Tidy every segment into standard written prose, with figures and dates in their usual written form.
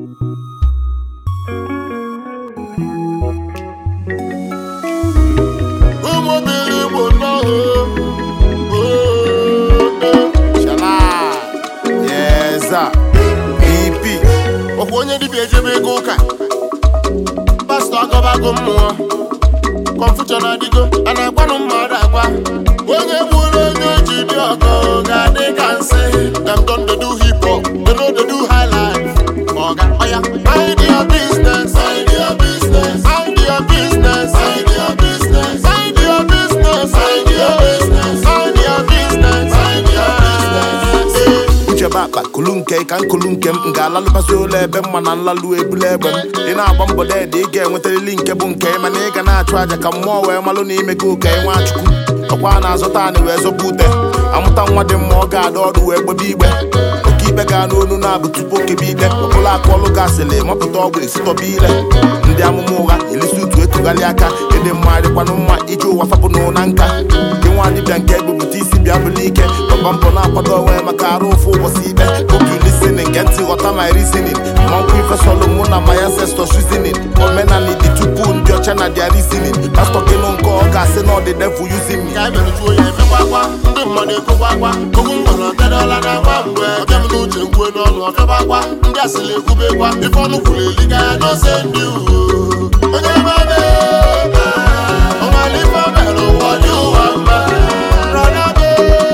BP Okwonye di ejebe go ka Pastor agobago mmụọ Confusion adigo anakwanu mmadụ agwa onye gburu onye ji dị ọgọ ga dị ka nsị them don dey do hip hop they no dey do high life oga oya mind your business mind your business mind your business mind your business mind your business mind your business mind your business mind your business uche bakpa kulunke ka nkulunke m ga-alalụbasị ụlọ ebe mma na nlalụ ebule egbe m ị na-agba mbọ deede ị ga-enwetarịrị nke bụ nke mana ị ga na-achụ aja ka mmụọ wee malụ na ime gị ụka Nwachukwu ọkwa na-azụta anị wee zọba ute amụta nwa dị mma ọ ga-adọ ọdụ wee gbebe igbe oke ikpe gaa n'onu na-abụ tupu okebe ikpe ọbụla akụ ọlụ gasịrị mapụta ọgwụ esitọba ile ndị amụma ụgha elisi utu etugharị aka ịdị mma dịkwanụ mma iji ụwa fapụ na nka gị nwa dibịa nke ebupụta isi bịa bụla ike papa mpọ na-akwado onwe maka arụ ụfụ ụbọchị ikpe oge listening nke ntị ghọta my reasoning mmankwụ ifesọlụ mụ na my ancestors reasoning omenala dị tupu ndị ọcha na dia reasoning pastọ gị nụ nke ọ ga-asị na ọ dị devil using me ndị mmadụ ekwukwakwa okwu ngwara ọgadọla na agba mgbe ọbịa m n'uche nkwe n'ọnụ ọfịagbakwa ndị asịrị ekwubekwa ife ọnụ kwuru eliga ya n'ose ndị onye ebe ọnwale ife mere ụwa dị ụwa mma rọnabe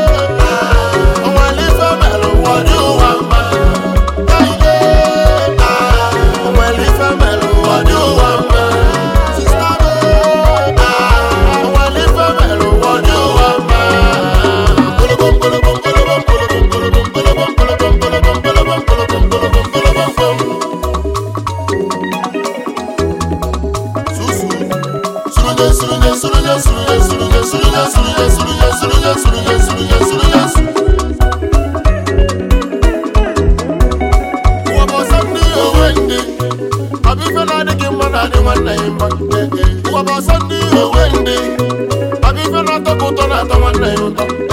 ọnwale ife mere ụwa dị ụwa mma kaide ọnwale ife mere ụwa dị ụwa mma sistabe ọnwale ife mere ụwa dị ụwa mma Sunday,